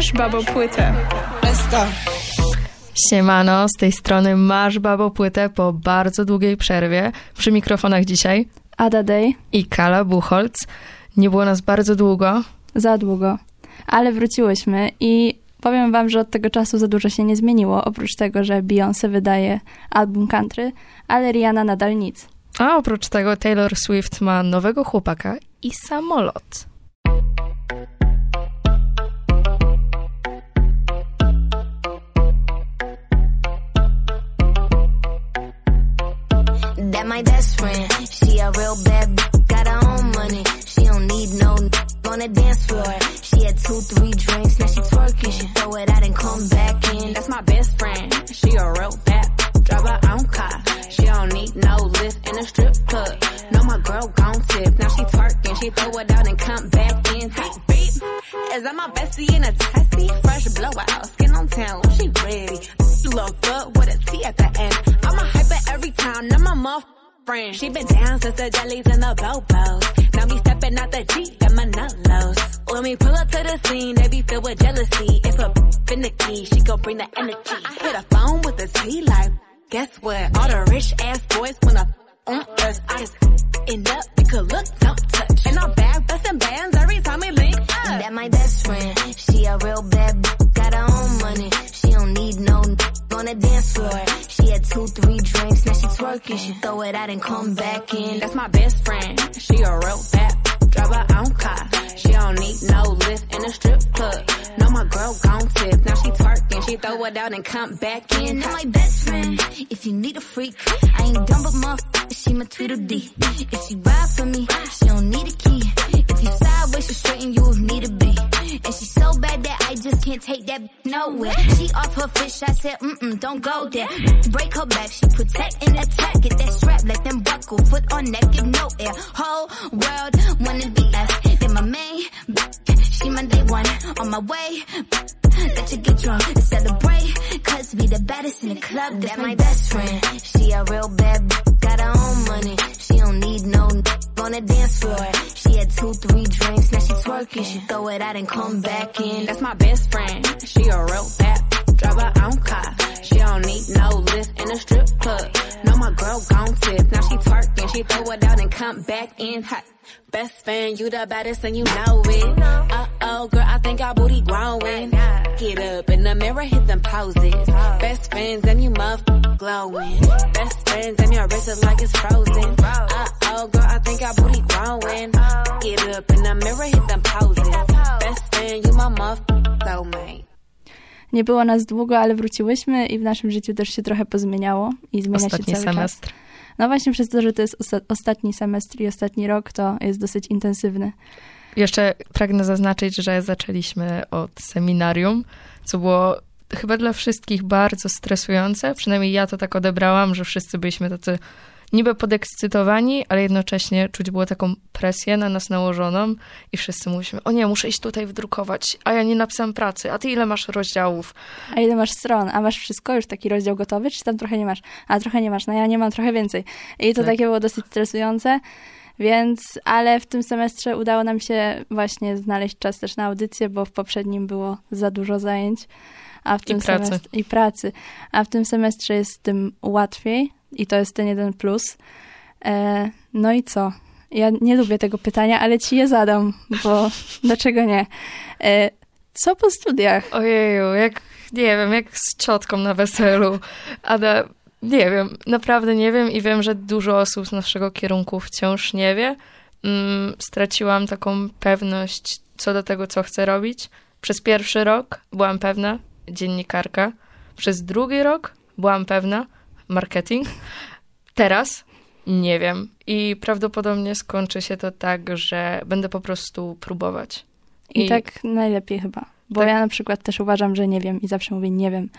Masz Babo Płytę. Siemano, z tej strony Masz Babo Płytę po bardzo długiej przerwie. Przy mikrofonach dzisiaj Ada Day i Kala Buchholz. Nie było nas bardzo długo. Za długo, ale wróciłyśmy i powiem wam, że od tego czasu za dużo się nie zmieniło, oprócz tego, że Beyoncé wydaje album country, ale Rihanna nadal nic. A oprócz tego Taylor Swift ma nowego chłopaka i samolot. That my best friend, she a real bad got her own money. She don't need no on the dance floor. She had 2-3 drinks, now she twerking. She throw it out and come back in. That's my best friend, she a real bad drive her own car. She don't need no lift in a strip club. No, my girl gon' tip, now she twerking. She throw it out and come back in. Hey, beep, is that my bestie in a testy? Fresh blowout, skin on town, she ready. Look good with a T at the end. I'm a hyper every time, now my muff friend. She been down since the jellies and the bobos. Now me stepping out the Jeep, got my nut lows. When we pull up to the scene, they be filled with jealousy. If a finicky, she gon' bring the energy. I hit a phone with a T like, guess what? All the rich ass boys wanna on us. I just end up, you could look, don't touch. And I'm back bustin' bands every time we link up. That my best friend, she a real bad got her own money. She don't need no on the dance floor. She had 2-3 drinks, now she twerking. She throw it out and come back in. That's my best friend, she a real bad drive her own car. She don't need no lift in a strip club. No, my girl gon' tip, now she twerking. She throw it out and come back in. That my best friend, if you need a freak, I ain't dumb but motherfucker, she my Tweedledee. If she ride for me, she don't need a key. If you sideways, she straighten you if need a be. And she's so bad that I just can't take that nowhere. She off her fish, I said, don't go there. Break her back, she protect and attack. Get that strap, let them buckle, foot on neck, give no air. Whole world wanna be us. Then my main, she my day one. On my way, let you get drunk and celebrate. Cause we the baddest in the club. That my best friend, she a real bad got her own money. She don't need no on the dance floor. She had 2-3 drinks, now she twerking. She throw it out and come back in. That's my best friend, she a real bad drive her own car. She don't need no lift in a strip club. No, my girl gon' tip, now she twerking. She throw it out and come back in hot. Best friend, you the baddest and you know it. Uh-oh, girl, I think our booty growing. Get up in the mirror, hit them poses. Best friends and you glowing. Best friends and your wrist is like it's frozen. Uh-oh, girl, I think our booty growing. Get up in the mirror, hit them poses. Best friend, you my soulmate. Nie było nas długo, ale wróciłyśmy i w naszym życiu też się trochę pozmieniało i zmienia Ostatni się cały semestr. czas. No właśnie przez to, że to jest ostatni semestr i ostatni rok, to jest dosyć intensywny. Jeszcze pragnę zaznaczyć, że zaczęliśmy od seminarium, co było chyba dla wszystkich bardzo stresujące. Przynajmniej ja to tak odebrałam, że wszyscy byliśmy tacy niby podekscytowani, ale jednocześnie czuć było taką presję na nas nałożoną i wszyscy mówiliśmy, o nie, muszę iść tutaj wdrukować, a ja nie napisałam pracy, a ty ile masz rozdziałów? A ile masz stron? A masz wszystko? Już taki rozdział gotowy? Czy tam trochę nie masz? A trochę nie masz, no ja nie mam trochę więcej. I to Tak. takie było dosyć stresujące, więc, ale w tym semestrze udało nam się właśnie znaleźć czas też na audycję, bo w poprzednim było za dużo zajęć. A w tym I pracy. A w tym semestrze jest z tym łatwiej i to jest ten jeden plus. No i co? Ja nie lubię tego pytania, ale ci je zadam, bo dlaczego nie? Co po studiach? Ojeju, nie wiem, jak z ciotką na weselu. Ada, nie wiem, naprawdę nie wiem i wiem, że dużo osób z naszego kierunku wciąż nie wie. Straciłam taką pewność co do tego, co chcę robić. Przez pierwszy rok byłam pewna, dziennikarka. Przez drugi rok byłam pewna, marketing. Teraz nie wiem. I prawdopodobnie skończy się to tak, że będę po prostu próbować. I tak najlepiej chyba. Bo tak. Ja na przykład też uważam, że nie wiem i zawsze mówię nie wiem.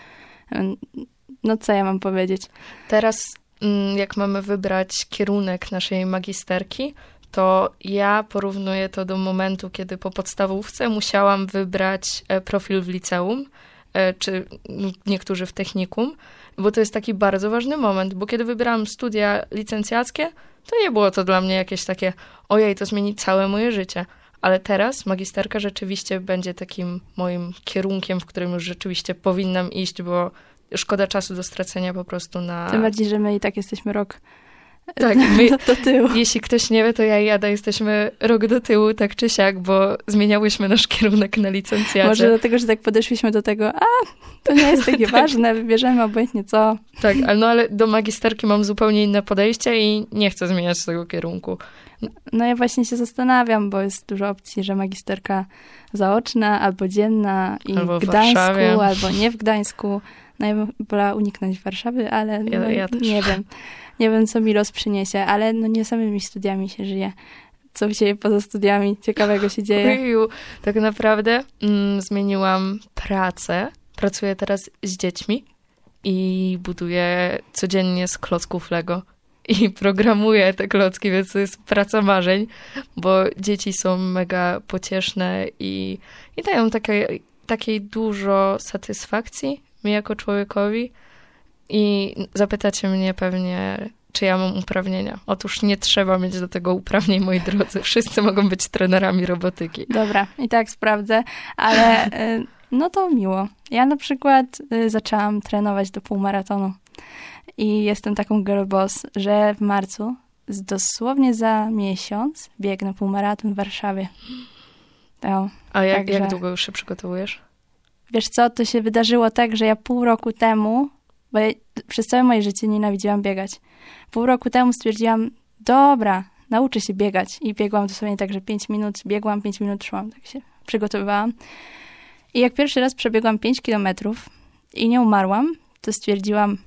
No co ja mam powiedzieć? Teraz jak mamy wybrać kierunek naszej magisterki, to ja porównuję to do momentu, kiedy po podstawówce musiałam wybrać profil w liceum, czy niektórzy w technikum, bo to jest taki bardzo ważny moment, bo kiedy wybierałam studia licencjackie, to nie było to dla mnie jakieś takie, ojej, to zmieni całe moje życie. ale teraz magisterka rzeczywiście będzie takim moim kierunkiem, w którym już rzeczywiście powinnam iść, bo szkoda czasu do stracenia po prostu na... Tym bardziej, że my i tak jesteśmy rok Tak, my, do tyłu. Jeśli ktoś nie wie, to ja i Ada jesteśmy rok do tyłu, tak czy siak, bo zmieniałyśmy nasz kierunek na licencjacie. Może dlatego, że tak podeszliśmy do tego, to nie jest takie ważne, wybierzemy obojętnie co. Tak, ale do magisterki mam zupełnie inne podejście i nie chcę zmieniać tego kierunku. No ja właśnie się zastanawiam, bo jest dużo opcji, że magisterka zaoczna albo dzienna i Albo w w Gdańsku, Warszawie. albo nie w Gdańsku. No ja bym wolała uniknąć Warszawy, ale Ja też. nie wiem. Nie wiem, co mi los przyniesie, ale no nie samymi studiami się żyje. Co się dzieje poza studiami? Ciekawego się dzieje. Ojeju, tak naprawdę zmieniłam pracę. Pracuję teraz z dziećmi i buduję codziennie z klocków Lego. I programuję te klocki, więc to jest praca marzeń, bo dzieci są mega pocieszne i dają takiej dużo satysfakcji mi jako człowiekowi. I zapytacie mnie pewnie, czy ja mam uprawnienia. Otóż nie trzeba mieć do tego uprawnień, moi drodzy. Wszyscy mogą być trenerami robotyki. Dobra, i tak sprawdzę, ale no to miło. Ja na przykład zaczęłam trenować do półmaratonu i jestem taką girl boss, że w marcu, dosłownie za miesiąc, biegnę półmaraton w Warszawie. To, A jak długo już się przygotowujesz? Wiesz co, to się wydarzyło tak, że ja pół roku temu, bo ja przez całe moje życie nienawidziłam biegać. Pół roku temu stwierdziłam, dobra, nauczę się biegać. I biegłam dosłownie tak, że 5 minut biegłam, 5 minut szłam. Tak się przygotowywałam. I jak pierwszy raz przebiegłam 5 kilometrów i nie umarłam, to stwierdziłam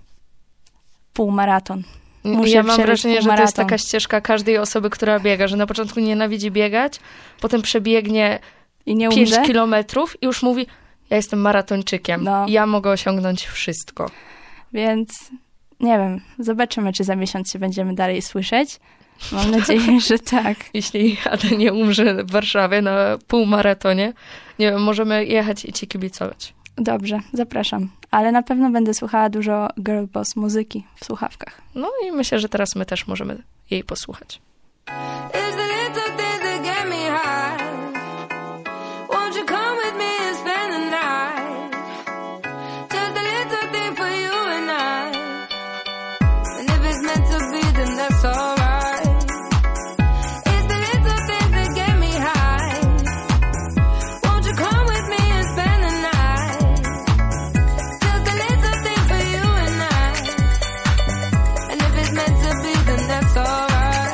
półmaraton. Ja mam wrażenie, że to jest taka ścieżka każdej osoby, która biega, że na początku nienawidzi biegać, potem przebiegnie I nie 5 umrze. kilometrów i już mówi, ja jestem maratończykiem, ja mogę osiągnąć wszystko. Więc nie wiem, zobaczymy, czy za miesiąc się będziemy dalej słyszeć. Mam nadzieję, że tak. Jeśli Ada nie umrze w Warszawie na półmaratonie, nie wiem, możemy jechać i ci kibicować. Dobrze, zapraszam. Ale na pewno będę słuchała dużo girl boss muzyki w słuchawkach. No i myślę, że teraz my też możemy jej posłuchać. It's the little things that get me high. Won't you come with me and spend the night? Just a little thing for you and I. And if it's meant to be, then that's alright. It's the little things that get me high. Won't you come with me and spend the night? Just a little thing for you and I. And if it's meant to be, then that's alright.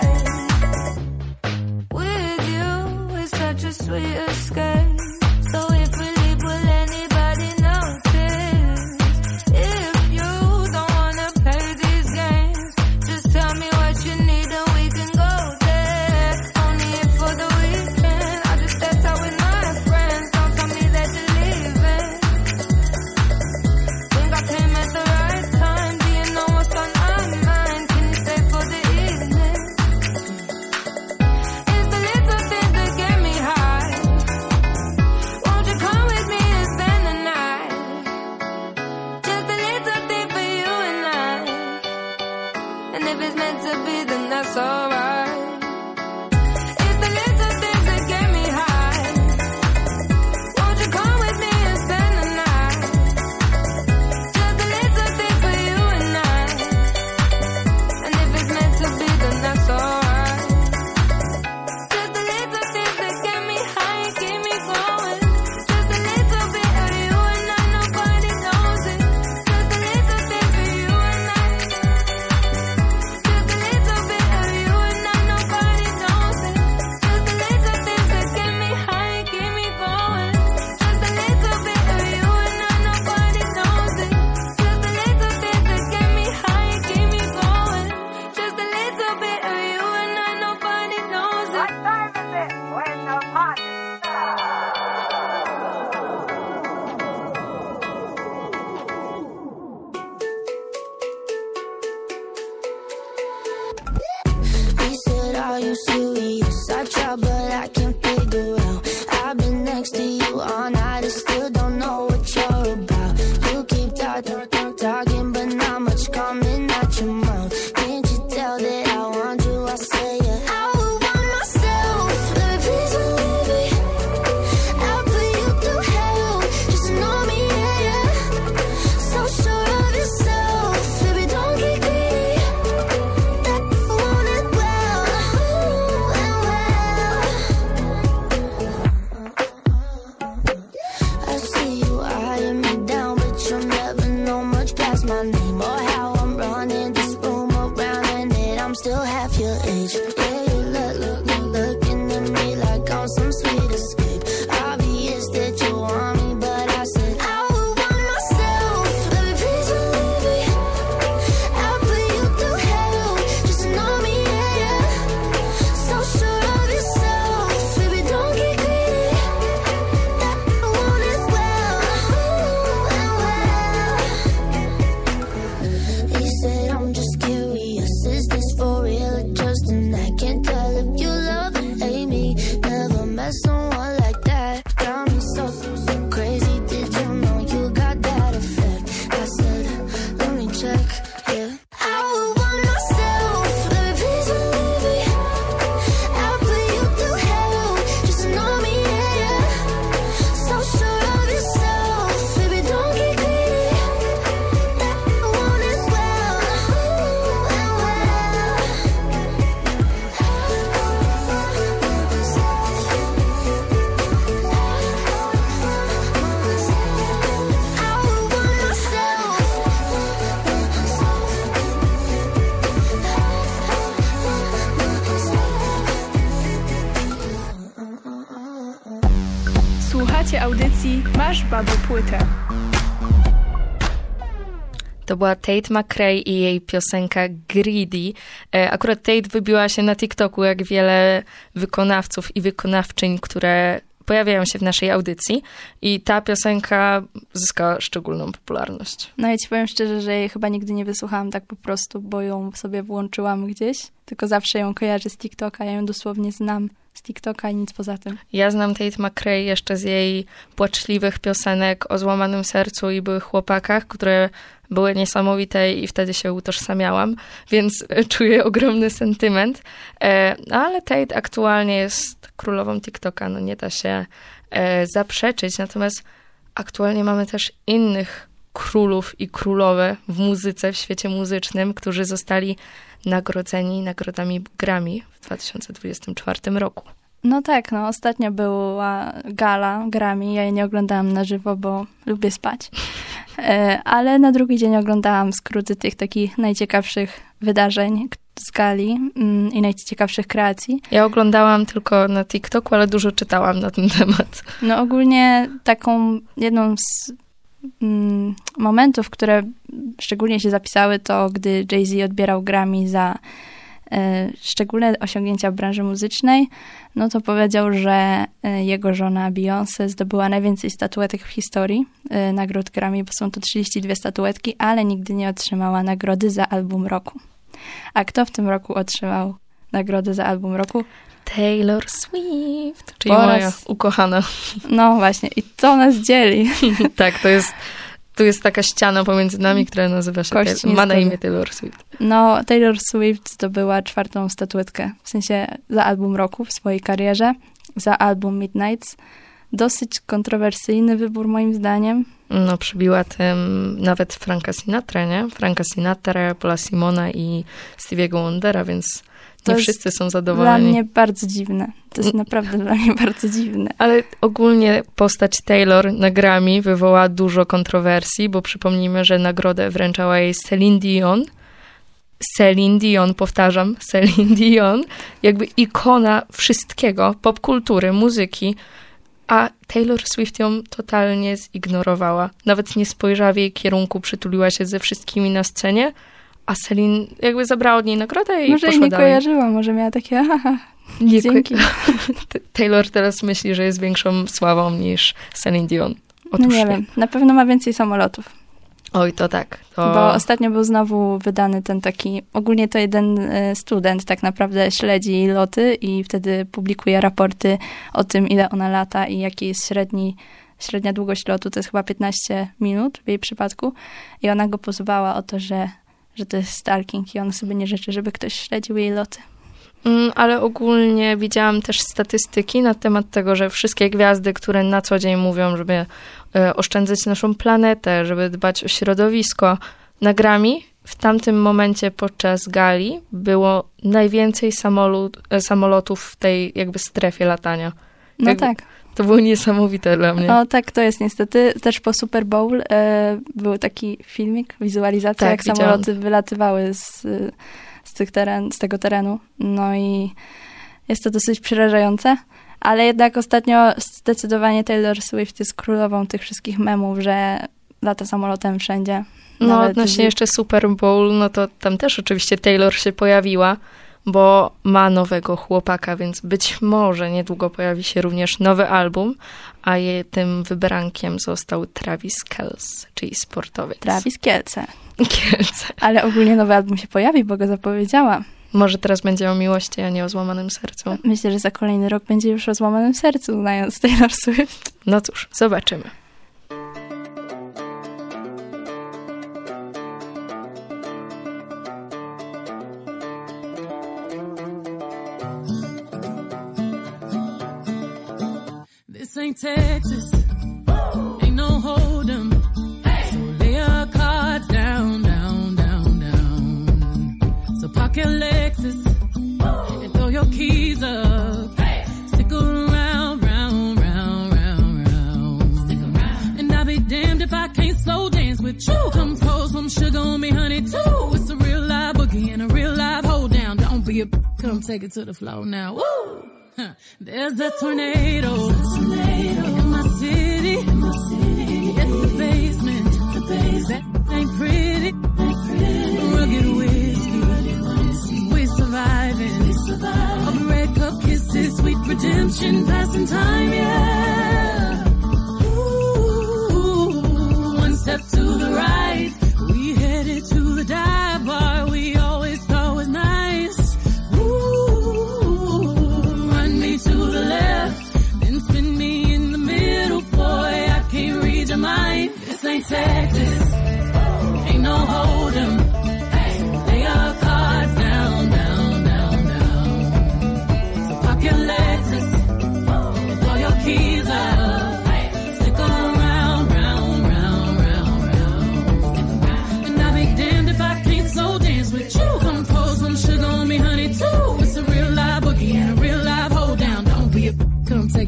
Such a sweet escape. So if we leave, will anybody notice? If you don't wanna play these games, just tell me what you need and we can go there. Only if for the weekend, I just stepped out with my friends. Don't tell me that you're leaving. Think I came at the right time. Do you know what's on my mind? Can you stay for the evening? It's the little things that get me high. Won't you come with me and spend the night? Just a little thing for you and I. And if it's meant to be, then that's alright. It's the little things that get me high. Won't you come with me and spend the night? Just a little thing for you and I. And if it's meant to be, then that's alright. Just a little things that get me high, keep me going. Just a little bit of you and I, nobody knows it. Just a little thing for you and I. Just a little bit of you and I, nobody knows it. Just a little things that get me high, keep me going. Just a little bit of you and I, nobody knows it. Just a little things that get me high, keep me going. Just a little bit of you and I, nobody knows it. What time is it when the party He said, are you serious? I try, but I can't figure out. I've been next to you all night and still don't know what you're about. You keep talking, but not much coming out your mouth. Can't you tell that I want you? I say it. I would want myself. Let me please believe Słuchacie audycji Masz Babo Płytę. To była Tate McRae i jej piosenka Greedy. Akurat Tate wybiła się na TikToku, jak wiele wykonawców i wykonawczyń, które pojawiają się w naszej audycji. I ta piosenka zyskała szczególną popularność. No i ci powiem szczerze, że jej chyba nigdy nie wysłuchałam tak po prostu, bo ją sobie włączyłam gdzieś. Tylko zawsze ją kojarzę z TikToka, ja ją dosłownie znam z TikToka i nic poza tym. Ja znam Tate McRae jeszcze z jej płaczliwych piosenek o złamanym sercu i byłych chłopakach, które były niesamowite i wtedy się utożsamiałam, więc czuję ogromny sentyment. Ale Tate aktualnie jest królową TikToka, no nie da się zaprzeczyć. Natomiast aktualnie mamy też innych królów i królowe w muzyce, w świecie muzycznym, którzy zostali nagrodzeni nagrodami Grammy w 2024 roku. No tak, no ostatnio była gala Grammy, ja jej nie oglądałam na żywo, bo lubię spać. Ale na drugi dzień oglądałam skróty tych takich najciekawszych wydarzeń z gali i najciekawszych kreacji. Ja oglądałam tylko na TikToku, ale dużo czytałam na ten temat. No ogólnie taką jedną z momentów, które szczególnie się zapisały, to gdy Jay-Z odbierał Grammy za szczególne osiągnięcia w branży muzycznej, no to powiedział, że jego żona Beyoncé zdobyła najwięcej statuetek w historii nagród Grammy, bo są to 32 statuetki, ale nigdy nie otrzymała nagrody za album roku. A kto w tym roku otrzymał nagrodę za album roku? Taylor Swift, czyli moja ukochana. No właśnie, i to nas dzieli. Tak, to jest taka ściana pomiędzy nami, która nazywa się ma na imię Taylor Swift. No, Taylor Swift zdobyła 4. statuetkę, w sensie za album roku w swojej karierze, za album Midnights. Dosyć kontrowersyjny wybór moim zdaniem. No, przybiła tym nawet Franka Sinatra, nie? Franka Sinatra, Paula Simona i Stevie'ego Wondera, więc nie wszyscy są zadowoleni. Dla mnie bardzo dziwne. To jest naprawdę dla mnie bardzo dziwne. Ale ogólnie postać Taylor na Grammy wywołała dużo kontrowersji, bo przypomnijmy, że nagrodę wręczała jej Celine Dion. Celine Dion, powtarzam, Celine Dion, jakby ikona wszystkiego, popkultury, muzyki, a Taylor Swift ją totalnie zignorowała. Nawet nie spojrzała w jej kierunku, przytuliła się ze wszystkimi na scenie, a Celine jakby zabrała od niej nagrodę i może poszła nie dalej. Kojarzyła, może miała takie dzięki. Taylor teraz myśli, że jest większą sławą niż Celine Dion. Otóż no nie wiem, na pewno ma więcej samolotów. Oj, to tak. Bo ostatnio był znowu wydany ten taki, ogólnie to jeden student tak naprawdę śledzi loty i wtedy publikuje raporty o tym, ile ona lata i jaki jest średnia długość lotu, to jest chyba 15 minut w jej przypadku. I ona go pozwała o to, że to jest stalking i ona sobie nie życzy, żeby ktoś śledził jej loty. Ale ogólnie widziałam też statystyki na temat tego, że wszystkie gwiazdy, które na co dzień mówią, żeby oszczędzać naszą planetę, żeby dbać o środowisko, na Grammy w tamtym momencie podczas gali było najwięcej samolotów w tej jakby strefie latania. No jakby, tak. To było niesamowite dla mnie. No tak, to jest niestety. Też po Super Bowl był taki filmik, wizualizacja, tak, jak widziałam. samoloty wylatywały z tego terenu. No i jest to dosyć przerażające. Ale jednak ostatnio zdecydowanie Taylor Swift jest królową tych wszystkich memów, że lata samolotem wszędzie. No odnośnie jeszcze Super Bowl, no to tam też oczywiście Taylor się pojawiła, bo ma nowego chłopaka, więc być może niedługo pojawi się również nowy album, a tym wybrankiem został Travis Kelce, czyli sportowiec. Travis Kelce. Kielce. Ale ogólnie nowy album się pojawi, bo go zapowiedziała. Może teraz będzie o miłości, a nie o złamanym sercu. Myślę, że za kolejny rok będzie już o złamanym sercu, znając Taylor Swift. No cóż, zobaczymy. This ain't Texas, ain't no hold'em. So lay your cards down, down, down, down. So park your Lexus and throw your keys up. Stick around, round, round, round, round. Stick around. And I'll be damned if I can't slow dance with you. Come pour some sugar on me, honey, too. It's a real live boogie and a real live hold down. Don't be a come take it to the floor now. Woo! There's a tornado in my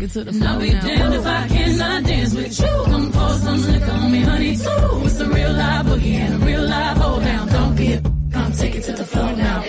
it to the floor. I'll be damned if I cannot dance with you. Come pour some liquor on me, honey, too. It's a real live boogie and a real live hold down. Don't be a come take it to the floor now.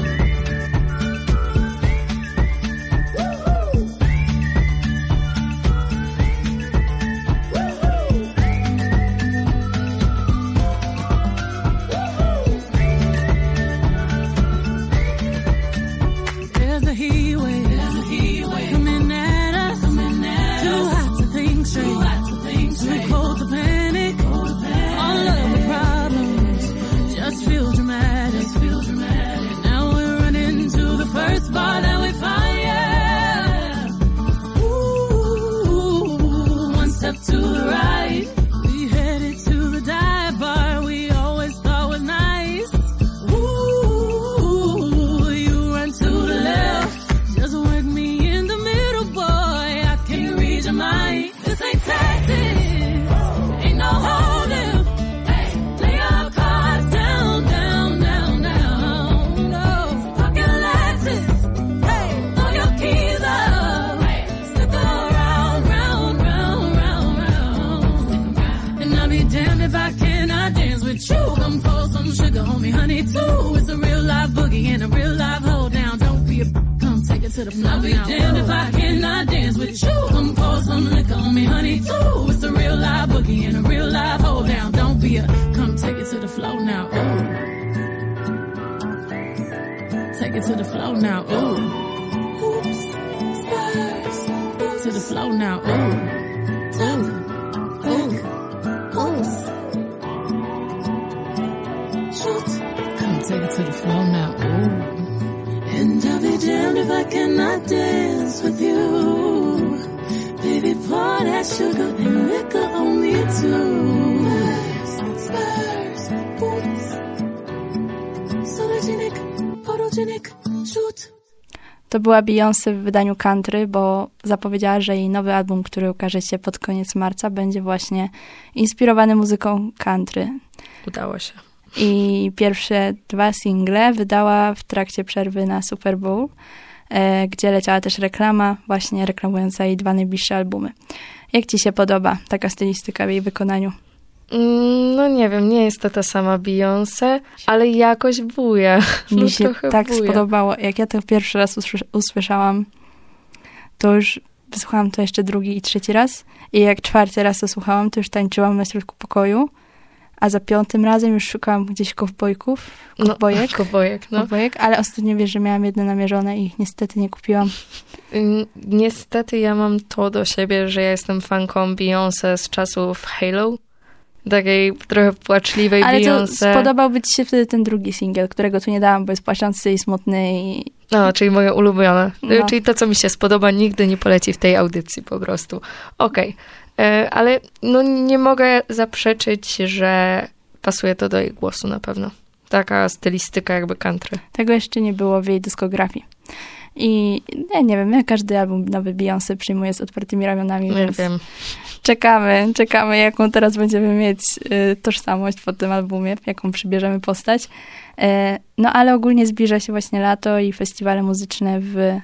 To the floor. I'll be damned if I cannot dance with you. Come pour some liquor on me, honey, too. It's a real live boogie and a real live hold down. Don't be a come take it to the floor now. Ooh. Take it to the floor now. Ooh. Oops. Spurs. To the floor now. Ooh. Ooh. Ooh. Ooh. Shoot. Come take it to the floor now. Ooh. And I'll be damned if I cannot dance with you. Baby, pour that sugar and liquor on me too. Spurs, boots, photogenic, shoot. To była Beyoncé w wydaniu country, bo zapowiedziała, że jej nowy album, który ukaże się pod koniec marca, będzie właśnie inspirowany muzyką country. Udało się. I pierwsze 2 single wydała w trakcie przerwy na Super Bowl, gdzie leciała też reklama, właśnie reklamująca jej 2 najbliższe albumy. Jak ci się podoba taka stylistyka w jej wykonaniu? No nie wiem, nie jest to ta sama Beyoncé, ale jakoś buja. Mi się tak buja. spodobało. Jak ja to pierwszy raz usłyszałam, to już wysłuchałam to jeszcze 2. i 3. raz. I jak 4. raz to słuchałam, to już tańczyłam na środku pokoju. A za 5. razem już szukałam gdzieś kowbojek, ale ostatnio wiesz, że miałam jedno namierzone i ich niestety nie kupiłam. Niestety ja mam to do siebie, że ja jestem fanką Beyoncé z czasów Halo. Takiej trochę płaczliwej ale Beyoncé. Ale spodobałby ci się wtedy ten drugi singiel, którego tu nie dałam, bo jest płaczący i smutny. No, czyli moje ulubione. No. Czyli to, co mi się spodoba, nigdy nie poleci w tej audycji po prostu. Okej. Ale no nie mogę zaprzeczyć, że pasuje to do jej głosu na pewno. Taka stylistyka jakby country. Tego jeszcze nie było w jej dyskografii. I ja nie wiem, ja każdy album nowy Beyoncé przyjmuję z otwartymi ramionami, Ja więc wiem. czekamy, jaką teraz będziemy mieć tożsamość po tym albumie, jaką przybierzemy postać. No ale ogólnie zbliża się właśnie lato i festiwale muzyczne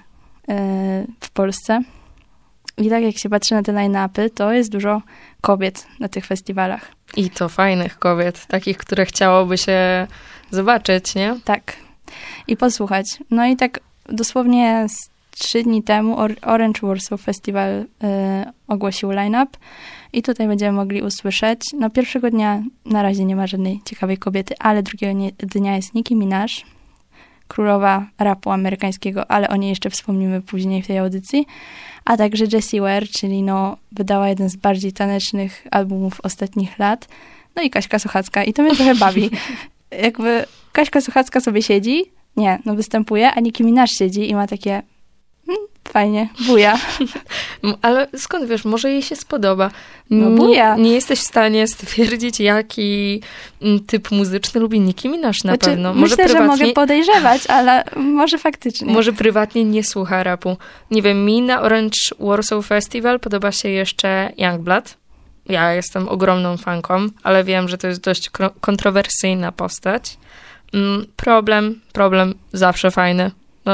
w Polsce. I tak jak się patrzy na te line-upy, to jest dużo kobiet na tych festiwalach. I to fajnych kobiet, takich, które chciałoby się zobaczyć, nie? Tak. I posłuchać. No i tak dosłownie 3 dni temu Orange Warsaw Festival ogłosił line-up i tutaj będziemy mogli usłyszeć. No pierwszego dnia na razie nie ma żadnej ciekawej kobiety, ale drugiego dnia jest Nicki Minaj, królowa rapu amerykańskiego, ale o niej jeszcze wspomnimy później w tej audycji. A także Jessie Ware, czyli wydała jeden z bardziej tanecznych albumów ostatnich lat. No i Kaśka Sochacka. I to mnie trochę bawi. Jakby Kaśka Sochacka sobie siedzi, występuje, a Nicki Minaj siedzi i ma takie fajnie, buja. Ale skąd wiesz, może jej się spodoba. No buja. Nie jesteś w stanie stwierdzić, jaki typ muzyczny lubi Nicki Minaj na pewno. Może myślę, że mogę podejrzewać, ale może faktycznie. Może prywatnie nie słucha rapu. Nie wiem, mi na Orange Warsaw Festival podoba się jeszcze Youngblood. Ja jestem ogromną fanką, ale wiem, że to jest dość kontrowersyjna postać. Problem zawsze fajny. No,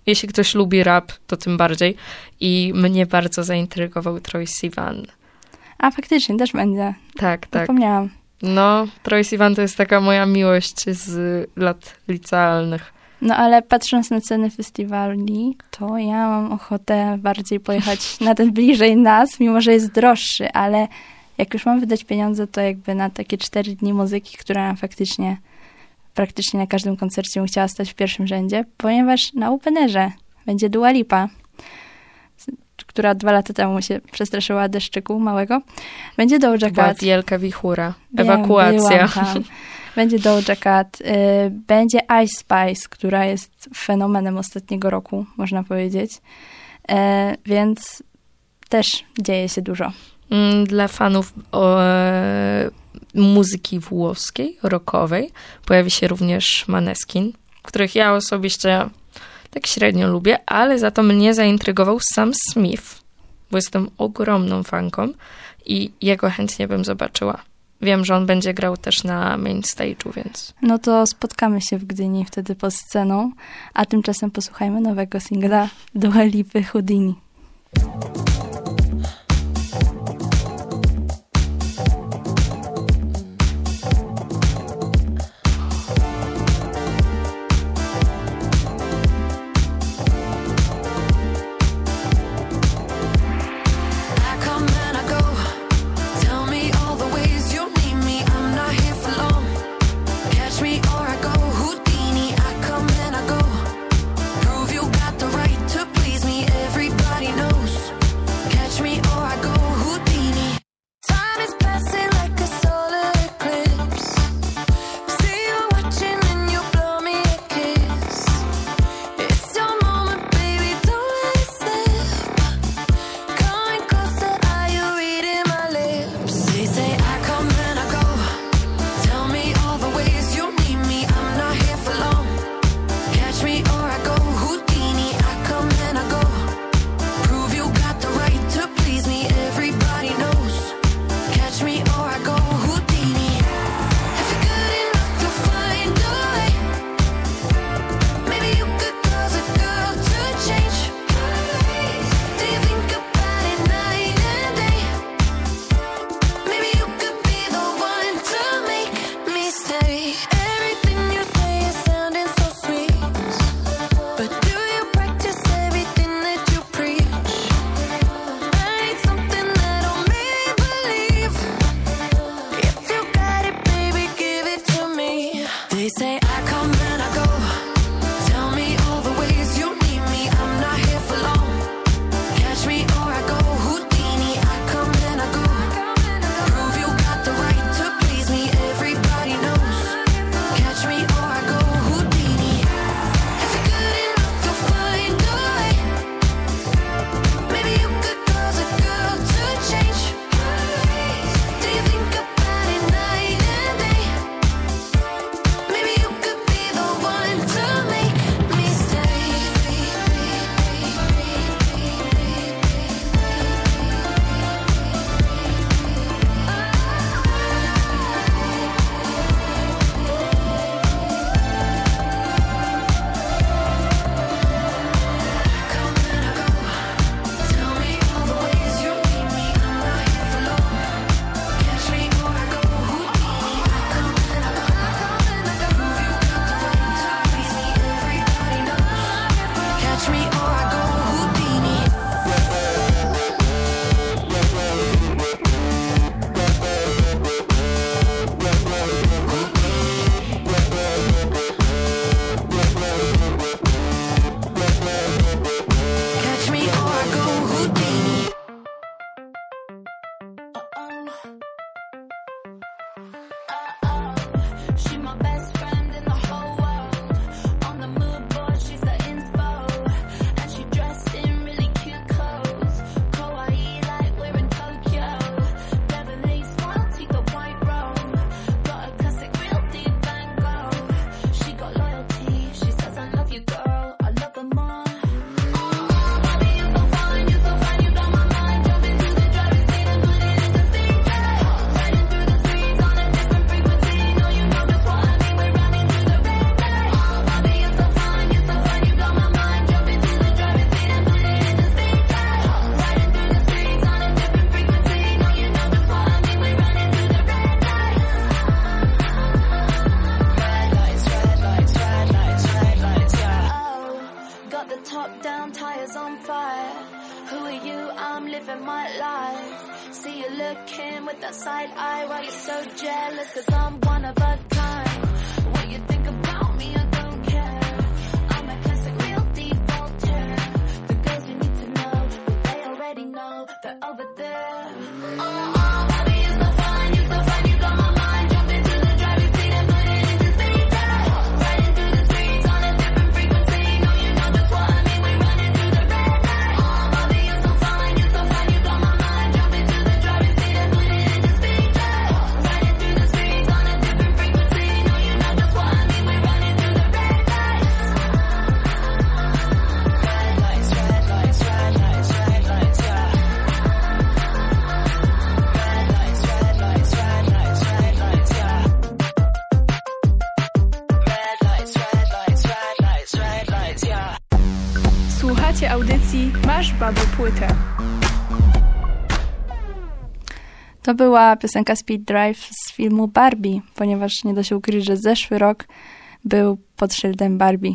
Jeśli ktoś lubi rap, to tym bardziej. I mnie bardzo zaintrygował Troye Sivan. A faktycznie, też będzie. Tak. Zapomniałam. No, Troye Sivan to jest taka moja miłość z lat licealnych. No ale patrząc na ceny festiwali, to ja mam ochotę bardziej pojechać na ten bliżej nas, mimo że jest droższy, ale jak już mam wydać pieniądze, to jakby na takie 4 dni muzyki, która faktycznie praktycznie na każdym koncercie bym chciała stać w pierwszym rzędzie, ponieważ na Openerze będzie Dua Lipa, która 2 lata temu się przestraszyła deszczyku małego. Będzie Doja Cat. Była wielka wichura. Ewakuacja. Będzie Doja Cat. Będzie Ice Spice, która jest fenomenem ostatniego roku, można powiedzieć. Więc też dzieje się dużo. Dla fanów muzyki włoskiej, rockowej, pojawi się również Maneskin, których ja osobiście tak średnio lubię, ale za to mnie zaintrygował Sam Smith, bo jestem ogromną fanką i jego chętnie bym zobaczyła. Wiem, że on będzie grał też na main stage'u, więc... No to spotkamy się w Gdyni wtedy pod sceną, a tymczasem posłuchajmy nowego singla Dua Lipy Houdini. Prove you got the right to please me. Everybody knows looking with that side eye while you're so jealous, 'cause I'm one of a kind. What you think about me, I don't care. I'm a classic real default, yeah. The girls you need to know, but they already know they're over there. Oh, baby, you're so fine, you're so fine, you got my mind. Jump into the driving seat and put it into speed, yeah. Riding through the streets on a different frequency. No, you know just what I mean, we're running through the red light. Oh, baby, you're so fine, you got my mind. Jump into the driving seat and put it into speed, yeah. Riding through the streets on a different frequency. No, you know just what I mean, we're running through the red lights. Red lights, red lights, red lights, red lights, yeah. Red lights, red lights, red lights, red lights, yeah. Red lights, red lights, red lights, red lights, yeah. Słuchacie audycji Masz Babę Płytę. To była piosenka Speed Drive z filmu Barbie, ponieważ nie da się ukryć, że zeszły rok był pod szyldem Barbie.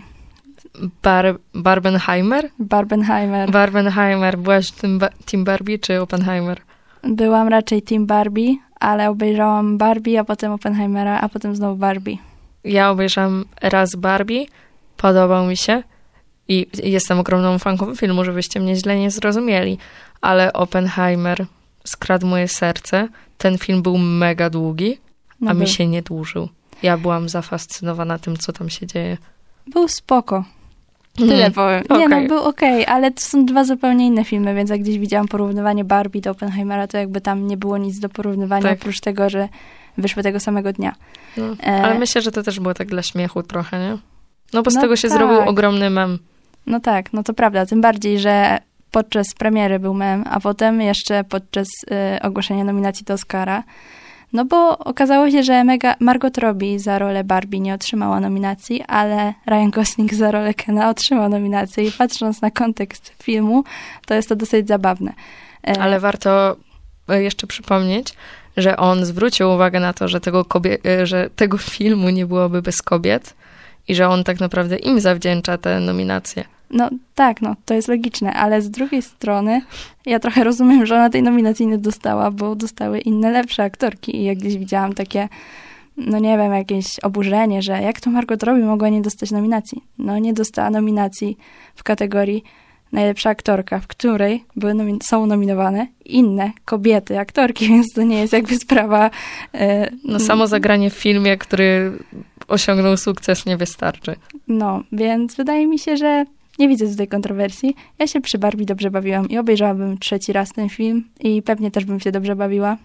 Barbenheimer? Barbenheimer. Byłaś Team Barbie czy Oppenheimer? Byłam raczej Team Barbie, ale obejrzałam Barbie, a potem Oppenheimera, a potem znowu Barbie. Ja obejrzałam raz Barbie, podobał mi się i jestem ogromną fanką filmu, żebyście mnie źle nie zrozumieli, ale Oppenheimer skradł moje serce. Ten film był mega długi, a mi się nie dłużył. Ja byłam zafascynowana tym, co tam się dzieje. Był spoko. Tyle powiem. Nie, Okay. no był okej, ale to są dwa zupełnie inne filmy, więc jak gdzieś widziałam porównywanie Barbie do Oppenheimera, to jakby tam nie było nic do porównywania, Tak. oprócz tego, że wyszły tego samego dnia. No, ale myślę, że to też było tak dla śmiechu trochę, nie? No bo z No tego się tak. zrobił ogromny mem. No tak, no to prawda. Tym bardziej, że podczas premiery był mem, a potem jeszcze podczas ogłoszenia nominacji do Oscara. No bo okazało się, że Margot Robbie za rolę Barbie nie otrzymała nominacji, ale Ryan Gosling za rolę Kena otrzymał nominację i patrząc na kontekst filmu, to jest to dosyć zabawne. Ale warto jeszcze przypomnieć, że on zwrócił uwagę na to, że tego filmu nie byłoby bez kobiet i że on tak naprawdę im zawdzięcza te nominacje. No tak, no to jest logiczne, ale z drugiej strony ja trochę rozumiem, że ona tej nominacji nie dostała, bo dostały inne, lepsze aktorki i jak gdzieś widziałam takie, no nie wiem, jakieś oburzenie, że jak to Margot Robbie mogła nie dostać nominacji? No nie dostała nominacji w kategorii najlepsza aktorka, w której są nominowane inne kobiety, aktorki, więc to nie jest jakby sprawa... No samo zagranie w filmie, który osiągnął sukces, nie wystarczy. No, więc wydaje mi się, że nie widzę tutaj kontrowersji. Ja się przy Barbie dobrze bawiłam i obejrzałabym 3. raz ten film i pewnie też bym się dobrze bawiła,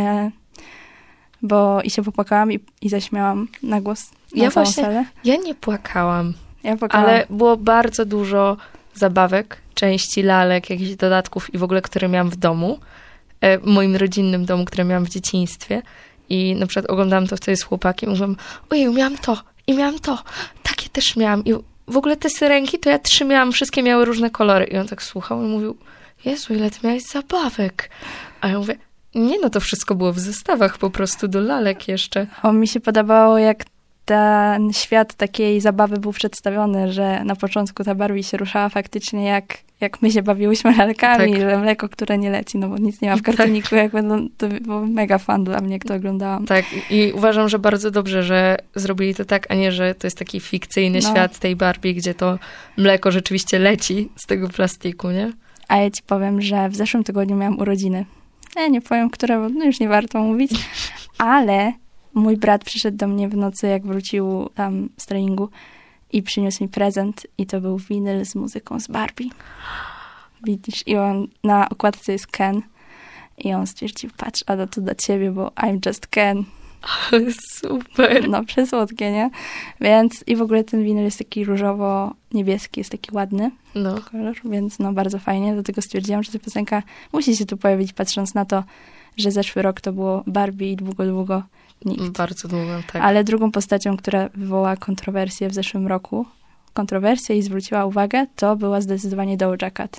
bo i się popłakałam i zaśmiałam na głos na całą salę. Ja nie płakałam, Ja płakałam. ale było bardzo dużo zabawek, części lalek, jakichś dodatków i w ogóle, które miałam w domu, w moim rodzinnym domu, które miałam w dzieciństwie. I na przykład oglądałam to wtedy z chłopakiem i mówiłam, ojej, miałam to i miałam to, takie też miałam. I w ogóle te syrenki, to ja 3 miałam, wszystkie miały różne kolory. I on tak słuchał i mówił, Jezu, ile ty miałeś zabawek. A ja mówię, nie no, to wszystko było w zestawach po prostu do lalek jeszcze. O, mi się podobało, jak ten świat takiej zabawy był przedstawiony, że na początku ta Barbie się ruszała faktycznie jak my się bawiłyśmy lalkami, Tak. że mleko, które nie leci, no bo nic nie ma w kartoniku, jakby no, to był mega fan dla mnie, jak to oglądałam. Tak, i uważam, że bardzo dobrze, że zrobili to tak, a nie, że to jest taki fikcyjny świat tej Barbie, gdzie to mleko rzeczywiście leci z tego plastiku, nie? A ja ci powiem, że w zeszłym tygodniu miałam urodziny. Ja nie powiem, które, bo no już nie warto mówić, ale mój brat przyszedł do mnie w nocy, jak wrócił tam z treningu i przyniósł mi prezent i to był winyl z muzyką z Barbie. Widzisz, i on na okładce jest Ken i on stwierdził, patrz, Ada, to dla ciebie, bo I'm just Ken. Ale super. No, przesłodkie, nie? Więc i w ogóle ten winyl jest taki różowo-niebieski, jest taki ładny No. kolor, więc no bardzo fajnie. Dlatego stwierdziłam, że ta piosenka musi się tu pojawić, patrząc na to, że zeszły rok to było Barbie i długo nikt. Bardzo długo, tak. Ale drugą postacią, która wywołała kontrowersję w zeszłym roku, i zwróciła uwagę, to była zdecydowanie Doja Cat.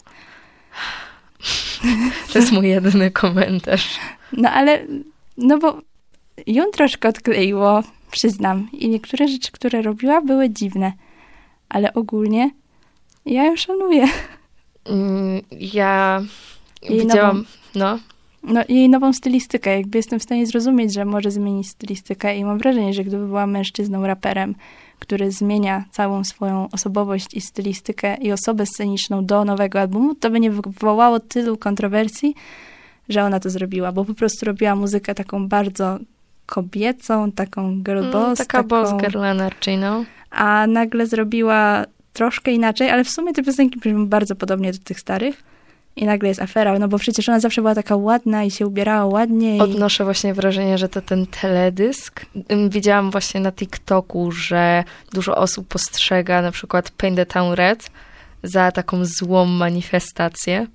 To jest mój jedyny komentarz. No ale, no bo ją troszkę odkleiło, przyznam. I niektóre rzeczy, które robiła, były dziwne. Ale ogólnie ja ją szanuję. Ja Jej widziałam, no. no, jej nową stylistykę. Jakby jestem w stanie zrozumieć, że może zmienić stylistykę i mam wrażenie, że gdyby była mężczyzną raperem, który zmienia całą swoją osobowość i stylistykę i osobę sceniczną do nowego albumu, to by nie wywołało tylu kontrowersji, że ona to zrobiła, bo po prostu robiła muzykę taką bardzo kobiecą, taką girl boss. Taka boss girl energy, no. A nagle zrobiła troszkę inaczej, ale w sumie te piosenki brzmią bardzo podobnie do tych starych. I nagle jest afera, no bo przecież ona zawsze była taka ładna i się ubierała ładnie. Odnoszę właśnie wrażenie, że to ten teledysk. Widziałam właśnie na TikToku, że dużo osób postrzega na przykład Paint the Town Red za taką złą manifestację,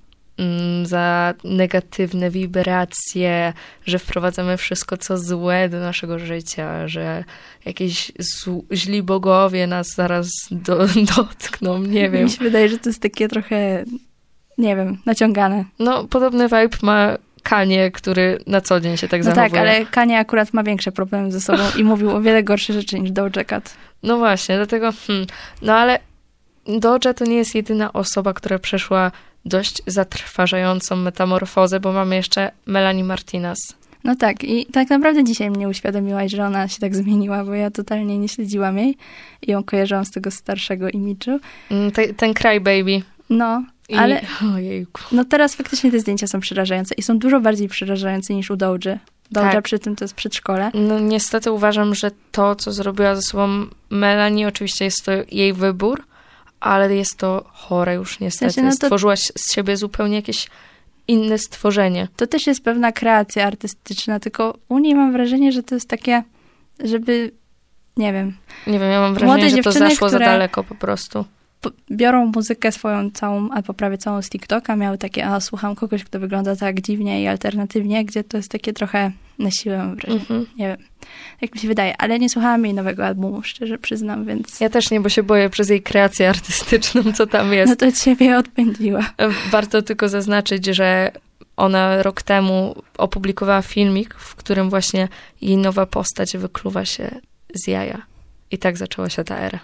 za negatywne wibracje, że wprowadzamy wszystko, co złe do naszego życia, że jakieś źli bogowie nas zaraz dotkną, nie wiem. Mi się wydaje, że to jest takie trochę, nie wiem, naciągane. No, podobny vibe ma Kanye, który na co dzień się tak zachowuje. Tak, ale Kanye akurat ma większe problemy ze sobą i mówił o wiele gorsze rzeczy niż Doja Cat. No właśnie, dlatego, no ale Doja to nie jest jedyna osoba, która przeszła dość zatrważającą metamorfozę, bo mamy jeszcze Melanie Martinez. No tak, i tak naprawdę dzisiaj mnie uświadomiłaś, że ona się tak zmieniła, bo ja totalnie nie śledziłam jej i ją kojarzyłam z tego starszego imidżu. Ten Crybaby. No, ale Ojejku. No teraz faktycznie te zdjęcia są przerażające i są dużo bardziej przerażające niż u Doji. Doja przy tym to jest przedszkole. No niestety uważam, że to, co zrobiła ze sobą Melanie, oczywiście jest to jej wybór, ale jest to chore już niestety. W sensie, no to stworzyłaś z siebie zupełnie jakieś inne stworzenie. To też jest pewna kreacja artystyczna, tylko u niej mam wrażenie, że to jest takie, żeby, nie wiem. Nie wiem, ja mam wrażenie, że to zaszło za daleko po prostu. Biorą muzykę swoją całą, albo prawie całą z TikToka, miały takie, słucham kogoś, kto wygląda tak dziwnie i alternatywnie, gdzie to jest takie trochę na siłę, mam wrażenie. Nie wiem, jak mi się wydaje, ale nie słuchałam jej nowego albumu, szczerze przyznam, więc... Ja też nie, bo się boję przez jej kreację artystyczną, co tam jest. No to ciebie odpędziła. Warto tylko zaznaczyć, że ona rok temu opublikowała filmik, w którym właśnie jej nowa postać wykluwa się z jaja. I tak zaczęła się ta era.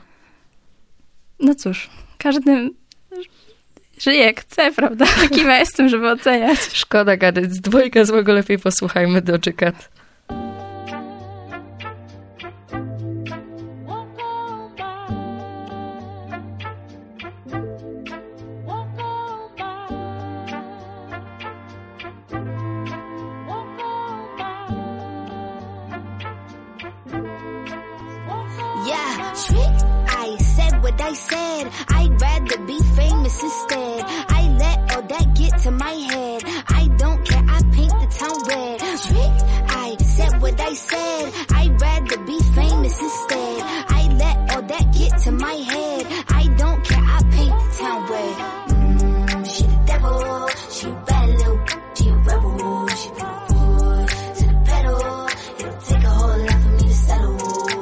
No cóż, każdy żyje jak chce, prawda? Kim ja jestem, żeby oceniać. Szkoda gadać z dwojga złego, lepiej posłuchajmy Doja Cat. I said I'd rather be famous instead. I let all that get to my head. I don't care, I paint the town red. I said what I said. I'd rather be famous instead. I let all that get to my head. I don't care, I paint the town red. She the devil, she a bad little, she a rebel. She put a foot to the pedal. It'll take a whole lot for me to settle.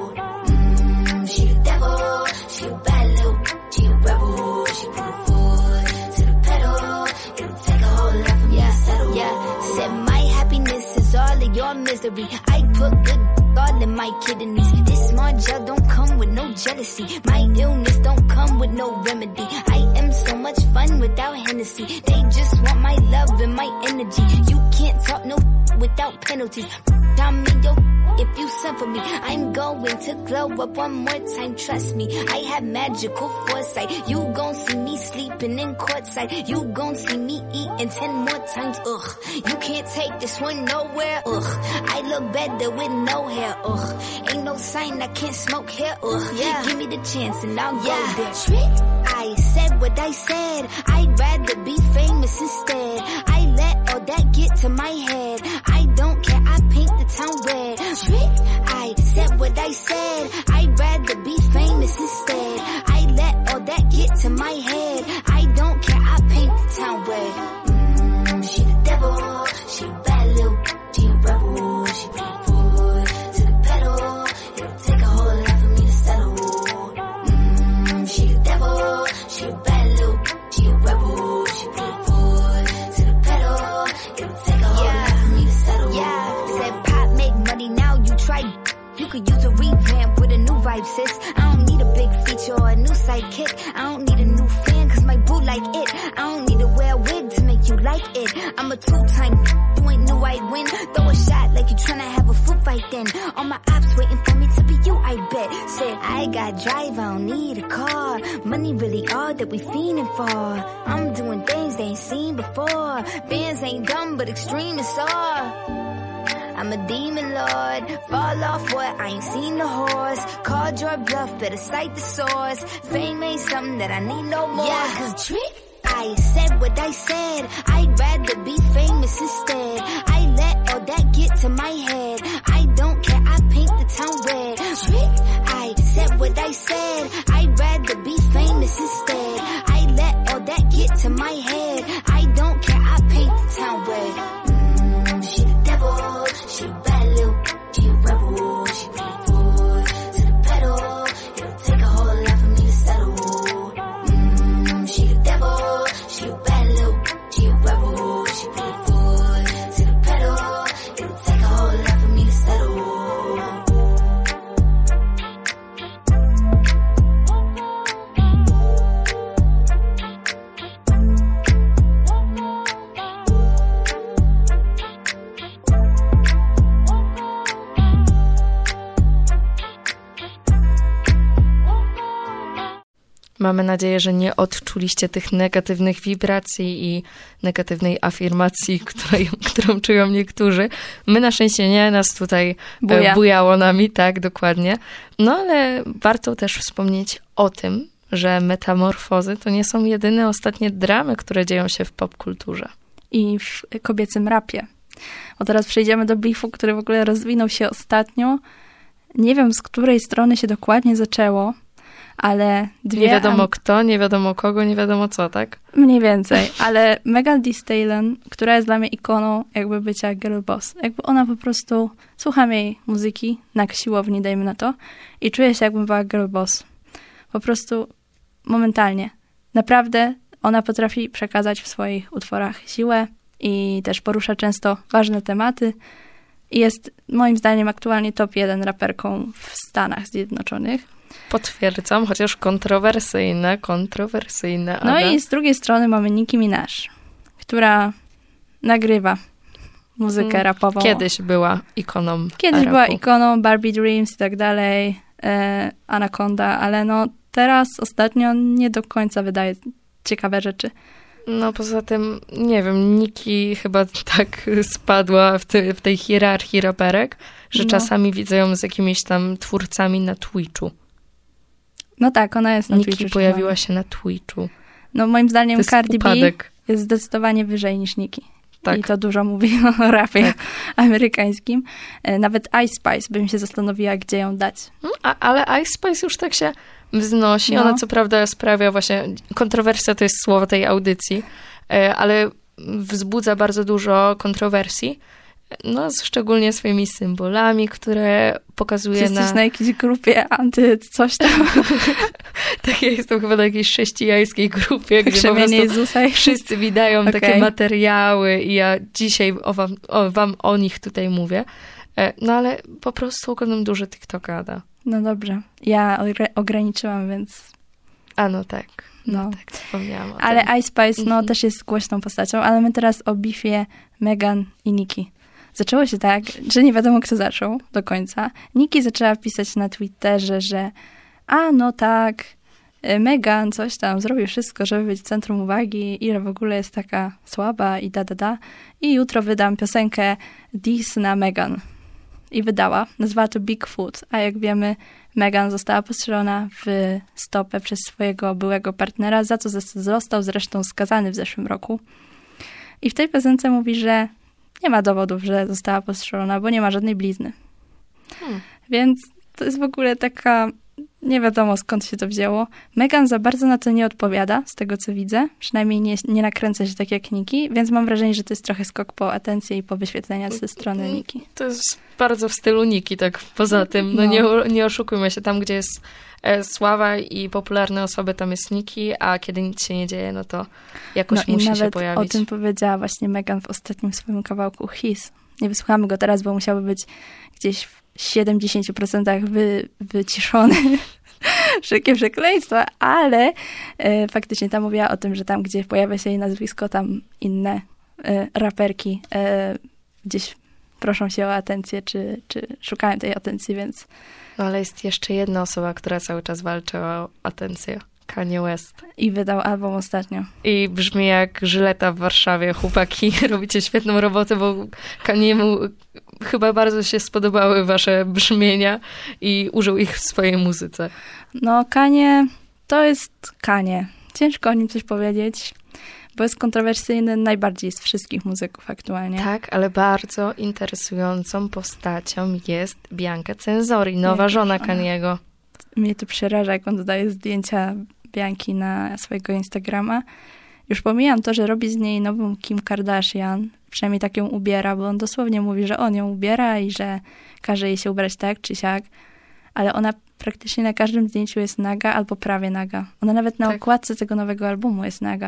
She the devil, she a bad little, she a rebel. She put a foot to the pedal. It'll take a whole lot for me to settle. Yeah, said my happiness is all of your misery. I put good all in my kidneys. This small gel don't come with no jealousy. My illness don't come with no remedy. I am so much fun without Hennessy. They just want my love and my energy. You can't talk no without penalties. I'm in your if you send for me. I'm going to glow up one more time, trust me. I have magical foresight. You gon' see me sleeping in courtside. You gon' see me eating 10 more times, ugh. You can't take this one nowhere, ugh. I look better with no hair, ugh. Ain't no sign I can't smoke here, ugh. Yeah. Give me the chance and I'll go there. I said what I said. I'd rather be famous instead. I let all that get to my head. I don't care, I paint the town red. I said what I said. I'd rather be famous instead. I let all that get to my head. I don't care, I paint the town red. She the devil, she a bad little, she a rebel. She put a foot to the pedal. It'll take a whole lot for me to settle. She the devil, she a bad little, she a rebel. She put a foot to the pedal. It'll take a whole lot for me to settle. Yeah, said pop make money now. You try. You could use a revamp with a new vibe, sis. I don't need a big feature or a new sidekick. I don't need a new fan, cause my boo like it. I don't need to wear a wig to make you like it. I'm a two-time, you ain't new you, I'd win. Throw a shot like you tryna have a foot fight then. All my ops waiting for me to be you, I bet. Said, I got drive, I don't need a car. Money really all that we fiending for. I'm doing things they ain't seen before. Bands ain't dumb, but extreme is all. I'm a demon lord, fall off what, I ain't seen the horse. Called your bluff, better cite the source. Fame ain't something that I need no more. Yeah, cause trick, I said what I said. I'd rather be famous instead. I let all that get to my head. I don't care, I paint the town red. Trick, I said what I said. I'd rather be famous instead. I let all that get to my head. I don't care, I paint the town red. She the devil, she a bad little, she a rebel, she put her foot to the pedal. It'll take a whole lot for me to settle. She the devil, she a bad little, she a rebel, she put her foot to the pedal. It'll take a whole lot for me to settle. Mamy nadzieję, że nie odczuliście tych negatywnych wibracji i negatywnej afirmacji, którą czują niektórzy. My na szczęście nie, nas tutaj bujało nami, tak, dokładnie. No ale warto też wspomnieć o tym, że metamorfozy to nie są jedyne ostatnie dramy, które dzieją się w popkulturze. I w kobiecym rapie. Bo teraz przejdziemy do beefu, który w ogóle rozwinął się ostatnio. Nie wiem, z której strony się dokładnie zaczęło, ale Nie wiadomo kto, nie wiadomo kogo, nie wiadomo co, tak? Mniej więcej, ale Megan Thee Stallion, która jest dla mnie ikoną jakby bycia girl boss. Jakby ona po prostu, słucham jej muzyki na siłowni, dajmy na to, i czuję się jakbym była girl boss. Po prostu momentalnie. Naprawdę ona potrafi przekazać w swoich utworach siłę i też porusza często ważne tematy. I jest moim zdaniem aktualnie top 1 raperką w Stanach Zjednoczonych. Potwierdzam, chociaż kontrowersyjne. No ale... i z drugiej strony mamy Nicki Minaj, która nagrywa muzykę rapową. Kiedyś była ikoną Kiedyś była ikoną Barbie Dreams i tak dalej, Anaconda, ale no teraz ostatnio nie do końca wydaje ciekawe rzeczy. No poza tym, nie wiem, Nicki chyba tak spadła w tej hierarchii raperek, że czasami widzę ją z jakimiś tam twórcami na Twitchu. No tak, ona jest na Twitchu. Nicki pojawiła się na Twitchu. No moim zdaniem Cardi B upadek. jest zdecydowanie wyżej niż Nicki. Tak. I to dużo mówi o rapie amerykańskim. Nawet Ice Spice bym się zastanowiła, gdzie ją dać. Ale Ice Spice już tak się wznosi. No. Ona co prawda sprawia właśnie, kontrowersja to jest słowo tej audycji, ale wzbudza bardzo dużo kontrowersji. No, szczególnie swoimi symbolami, które pokazuje Jesteś na jakiejś grupie anty coś tam. Tak, ja jestem chyba na jakiejś chrześcijańskiej grupie, gdzie po prostu Jezusa. wszyscy mi dają takie materiały i ja dzisiaj wam o nich tutaj mówię. No ale po prostu oglądam dużo TikToka, Ada. No dobrze. Ja ograniczyłam, więc... A no tak. No. Tak, wspomniałam o ale tym. Ice Spice, też jest głośną postacią, ale my teraz o beefie Megan i Nicki. Zaczęło się tak, że nie wiadomo, kto zaczął do końca. Nicki zaczęła pisać na Twitterze, że no tak, Megan coś tam zrobi wszystko, żeby być w centrum uwagi i że w ogóle jest taka słaba i I jutro wydam piosenkę diss na Megan. I wydała. Nazwała to Bigfoot, a jak wiemy, Megan została postrzelona w stopę przez swojego byłego partnera, za co został zresztą skazany w zeszłym roku. I w tej piosence mówi, że nie ma dowodów, że została postrzelona, bo nie ma żadnej blizny. Więc to jest w ogóle taka... Nie wiadomo, skąd się to wzięło. Megan za bardzo na to nie odpowiada, z tego co widzę. Przynajmniej nie nakręca się tak jak Nicki, więc mam wrażenie, że to jest trochę skok po atencję i po wyświetlenia ze strony Nicki. To jest bardzo w stylu Nicki, tak poza tym. Nie oszukujmy się, tam gdzie jest sława i popularne osoby, tam jest Nicki, a kiedy nic się nie dzieje, no to jakoś musi się pojawić. O tym powiedziała właśnie Megan w ostatnim swoim kawałku His. Nie wysłuchamy go teraz, bo musiałby być gdzieś w 70% wyciszony. Wszelkie przekleństwa, ale faktycznie tam mówiła o tym, że tam, gdzie pojawia się jej nazwisko, tam inne raperki gdzieś proszą się o atencję, czy szukają tej atencji, więc... No ale jest jeszcze jedna osoba, która cały czas walczy o atencję. Kanye West. I wydał album ostatnio. I brzmi jak Żyleta w Warszawie. Chłopaki, robicie świetną robotę, bo Kaniemu chyba bardzo się spodobały wasze brzmienia i użył ich w swojej muzyce. No, Kanye to jest Kanye. Ciężko o nim coś powiedzieć, bo jest kontrowersyjny najbardziej z wszystkich muzyków aktualnie. Tak, ale bardzo interesującą postacią jest Bianca Censori, nowa żona Kaniego. Mnie to przeraża, jak on dodaje zdjęcia Bianki na swojego Instagrama. Już pomijam to, że robi z niej nową Kim Kardashian, przynajmniej tak ją ubiera, bo on dosłownie mówi, że on ją ubiera i że każe jej się ubrać tak czy siak, ale ona praktycznie na każdym zdjęciu jest naga albo prawie naga. Ona nawet na okładce tego nowego albumu jest naga.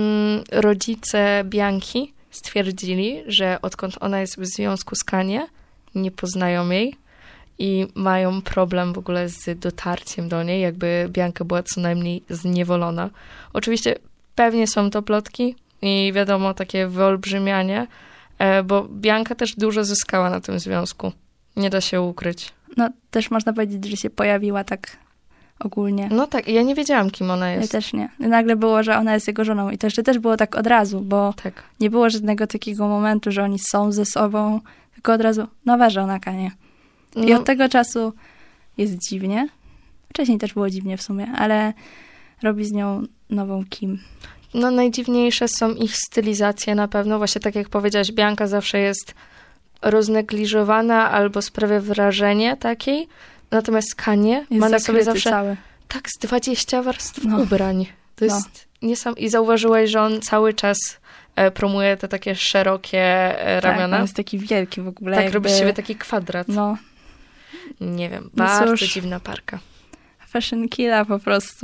Rodzice Bianki stwierdzili, że odkąd ona jest w związku z Kanye, nie poznają jej i mają problem w ogóle z dotarciem do niej, jakby Bianka była co najmniej zniewolona. Oczywiście pewnie są to plotki i wiadomo, takie wyolbrzymianie, bo Bianka też dużo zyskała na tym związku. Nie da się ukryć. No też można powiedzieć, że się pojawiła tak ogólnie. No tak, ja nie wiedziałam, kim ona jest. Ja też nie. Nagle było, że ona jest jego żoną i to jeszcze też było tak od razu, bo nie było żadnego takiego momentu, że oni są ze sobą, tylko od razu nowa żona Kanye. I od tego czasu jest dziwnie. Wcześniej też było dziwnie w sumie, ale robi z nią nową Kim. No najdziwniejsze są ich stylizacje na pewno. Właśnie tak jak powiedziałaś, Bianka zawsze jest roznegliżowana albo sprawia wrażenie takiej. Natomiast Kanye ma na sobie zawsze cały. Tak z 20 warstw ubrań. To jest I zauważyłaś, że on cały czas promuje te takie szerokie ramiona. Tak, on jest taki wielki w ogóle. Tak, robi z siebie taki kwadrat. No. Nie wiem, bardzo dziwna parka. Fashion killa po prostu.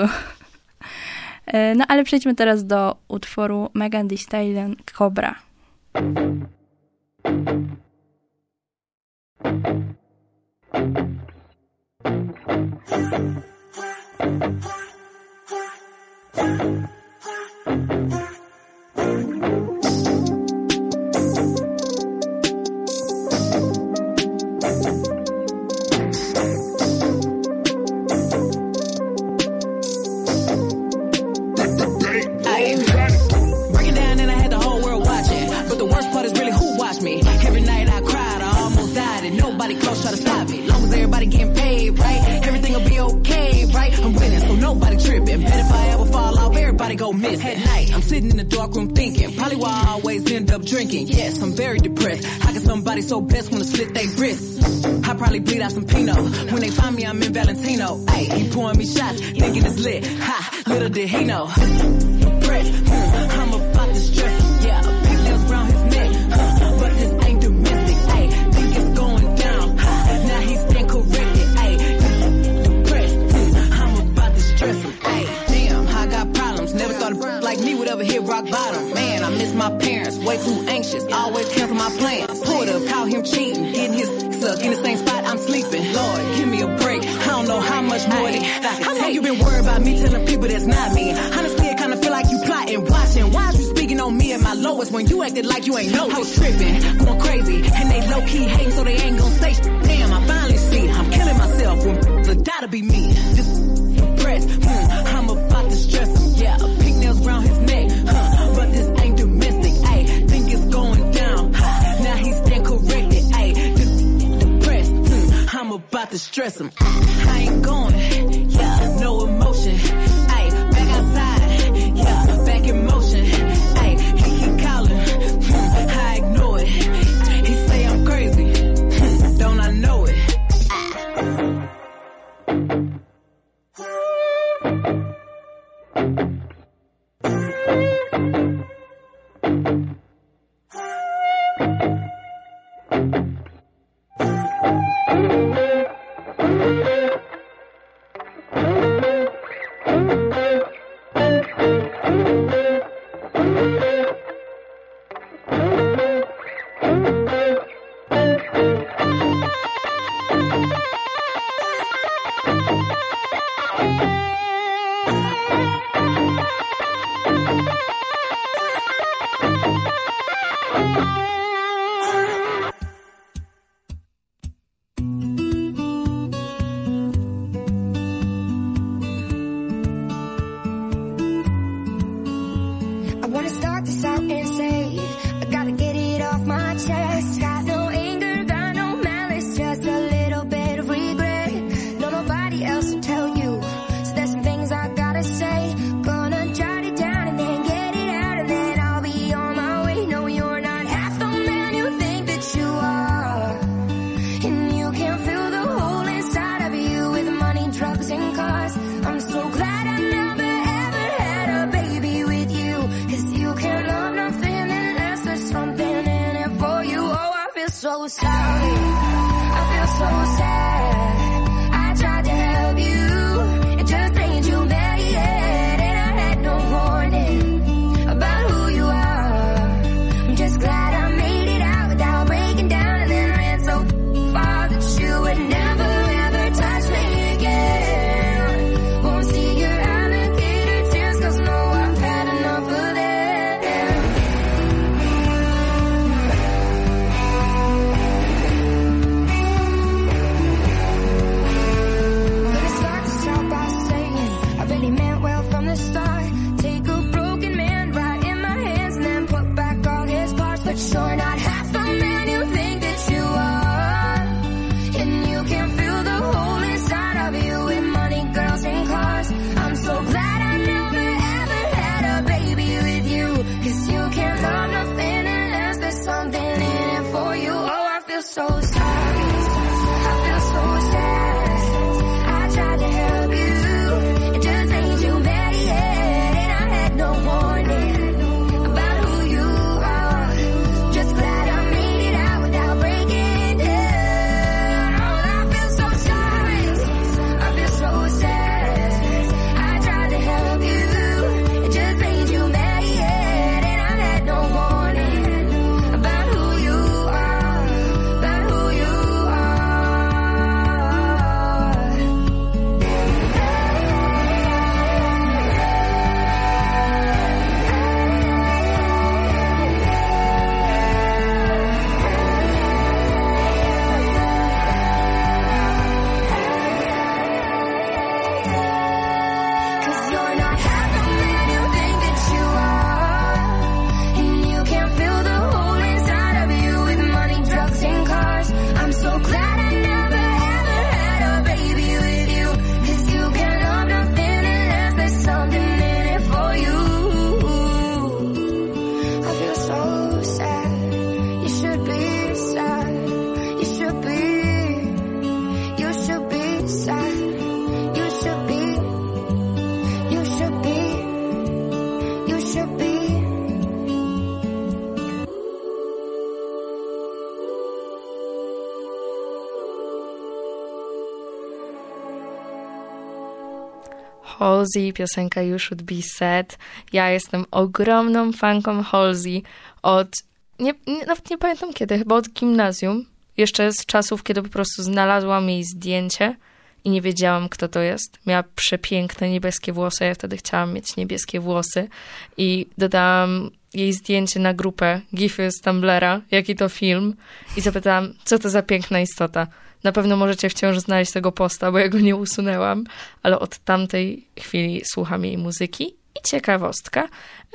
No ale przejdźmy teraz do utworu Megan Thee Stallion Cobra. Yes, I'm very depressed. How can somebody so blessed wanna slit their wrist? I probably bleed out some Pinot. When they find me, I'm in Valentino. Ay, he pouring me shots, thinking it's lit. Ha, little did he know. Depressed, I'm about to stress. Yeah, pigtails round his neck. But this ain't domestic. Ay, think it's going down. Ha, now he's stand corrected. Ay, depressed, I'm about to stress him. Ay, damn, I got problems. Never thought a like me would ever hit rock bottom. Man, I miss my parents. Way too anxious, always cancel my plans. Pulled up, caught him cheating, getting his suck in the same spot I'm sleeping. Lord, give me a break. I don't know how much more how long you been worried about me telling people that's not me? Honestly, I kinda feel like you plotting, watching. Why is you speaking on me at my lowest when you acted like you ain't know? I was tripping, going crazy, and they low key hating, so they ain't gonna say shit. Damn, I finally see I'm killing myself when the gotta be me. This depressed, I'm about to stress him. Yeah, pigtails round his neck, but this ain't domestic. Ay, think it's going down. Now he's stand corrected. Ay, this depressed. I'm about to stress him. I ain't going. Yeah, no emotion. Ay, back outside. Yeah, back in motion. Ay, he keep calling. I ignore it. He say I'm crazy. Don't I know it? about it. I feel so sad. I tried to help you. It just made you mad, and I had no warning about who you are. I'm just glad I made it out without breaking down, and then ran so far that you would never ever touch me again. Won't see your alligator tears, 'cause no, I've had enough of them. But it's hard to start by saying I really meant well from the start. Take a broken man right in my hands and then put back all his parts. But you're not half the man you think that you are, and you can fill the hole inside of you with money, girls, and cars. I'm so glad I never ever had a baby with you, 'cause you can't love nothing unless there's something in it for you. Oh, I feel so sorry. I feel so sad. I tried to help you. It just made you mad, and I had no warning about who you are. Just glad I made it out without breaking down. Oh, I feel so sorry. I feel so sad. I tried to help you. It just made you mad, and I had no warning about who you are. About who you are. Cause you're not half the man you think that you are, and you can fill the hole inside of you with money, drugs, and cars. I'm so glad I never ever had a baby with you, 'cause you can love nothing unless there's something in it for you. I feel so sad. You should be sad. You should be. You should be sad. You should be. You should be. You should be. Halsey, piosenka You Should Be Sad. Ja jestem ogromną fanką Halsey nawet nie pamiętam kiedy, chyba od gimnazjum. Jeszcze z czasów, kiedy po prostu znalazłam jej zdjęcie i nie wiedziałam, kto to jest. Miała przepiękne niebieskie włosy, ja wtedy chciałam mieć niebieskie włosy i dodałam jej zdjęcie na grupę gify z Tumblera, jaki to film, i zapytałam, co to za piękna istota. Na pewno możecie wciąż znaleźć tego posta, bo ja go nie usunęłam, ale od tamtej chwili słucham jej muzyki. I ciekawostka,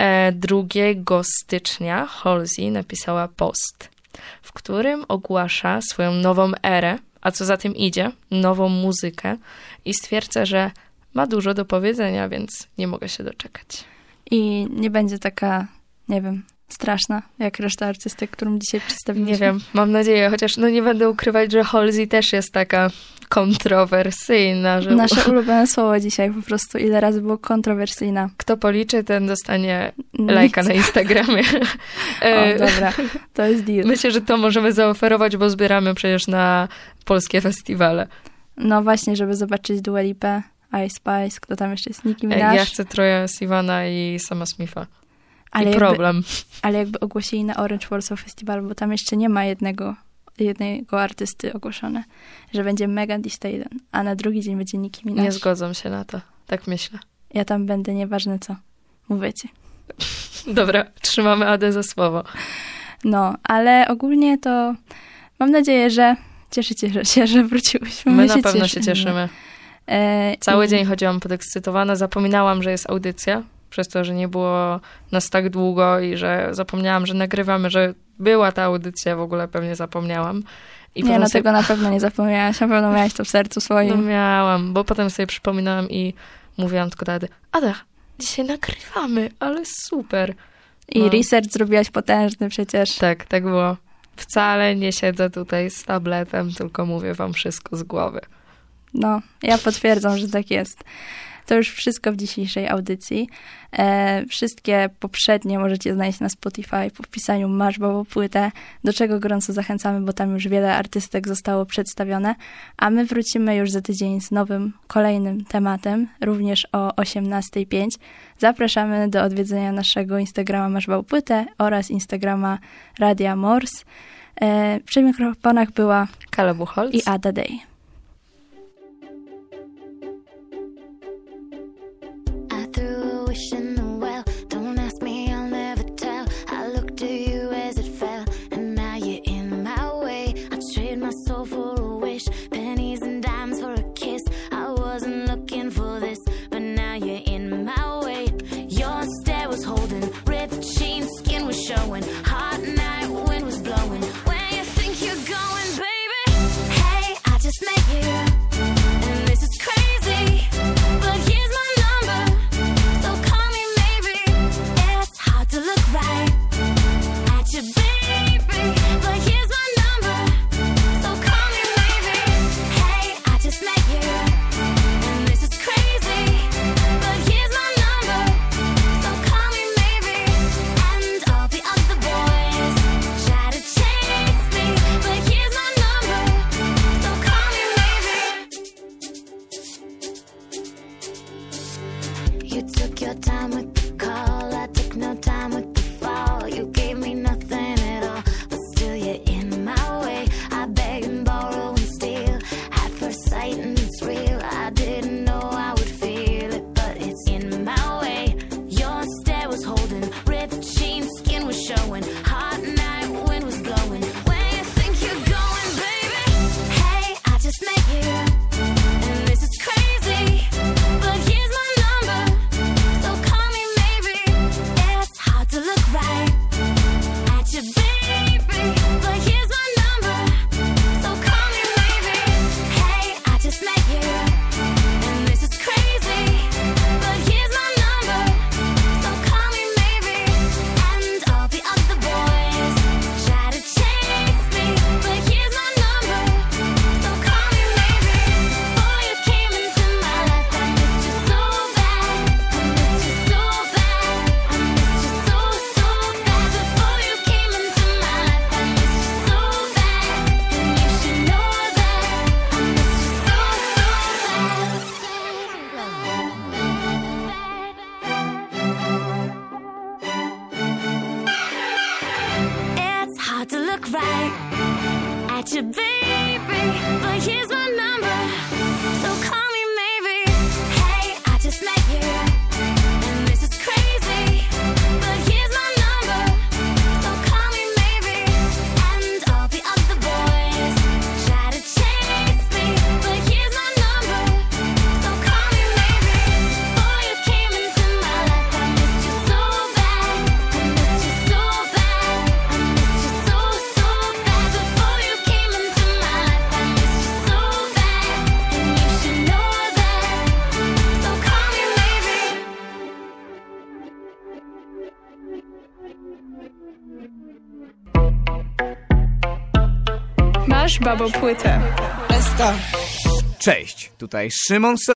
2 stycznia Halsey napisała post, w którym ogłasza swoją nową erę, a co za tym idzie, nową muzykę, i stwierdza, że ma dużo do powiedzenia, więc nie mogę się doczekać. I nie będzie taka, nie wiem, straszna, jak reszta artystek, którą dzisiaj przedstawiliśmy. Nie wiem, mam nadzieję, chociaż nie będę ukrywać, że Halsey też jest taka kontrowersyjna. Że Nasze ulubione słowo dzisiaj, po prostu ile razy było kontrowersyjna. Kto policzy, ten dostanie lajka na Instagramie. O, dobra, to jest deal. Myślę, że to możemy zaoferować, bo zbieramy przecież na polskie festiwale. No właśnie, żeby zobaczyć Dua Lipę, Ice Spice, kto tam jeszcze jest, Nicki Minaj. Ja chcę Troya Sivana i Sama Smitha. Ale problem. Ale jakby ogłosili na Orange Warsaw Festival, bo tam jeszcze nie ma jednego artysty ogłoszone, że będzie Megan Thee Stallion, a na drugi dzień będzie Nicki Minaj. Nie zgodzę się na to. Tak myślę. Ja tam będę, nieważne co. Mówię ci. Dobra, trzymamy Adę za słowo. No, ale ogólnie to mam nadzieję, że cieszycie się, że wróciłyśmy. My na pewno się cieszymy. Cały dzień chodziłam podekscytowana, zapominałam, że jest audycja, przez to, że nie było nas tak długo i że zapomniałam, że nagrywamy, że była ta audycja, w ogóle pewnie zapomniałam. I nie, no tego na pewno nie zapomniałaś, na pewno miałaś to w sercu swoim. No miałam, bo potem sobie przypominałam i mówiłam tylko do Ady, Ada, dzisiaj nagrywamy, ale super. I research zrobiłaś potężny przecież. Tak, tak było. Wcale nie siedzę tutaj z tabletem, tylko mówię wam wszystko z głowy. No, ja potwierdzam, że tak jest. To już wszystko w dzisiejszej audycji. Wszystkie poprzednie możecie znaleźć na Spotify po wpisaniu Masz Babo Płytę, do czego gorąco zachęcamy, bo tam już wiele artystek zostało przedstawione, a my wrócimy już za tydzień z nowym, kolejnym tematem, również o 18:05. Zapraszamy do odwiedzenia naszego Instagrama Masz Babo Płytę oraz Instagrama Radia Mors. Przy mikrofonach była Kala Buchholz i Ada Day. Masz Babo Płytę. Cześć, tutaj Szymon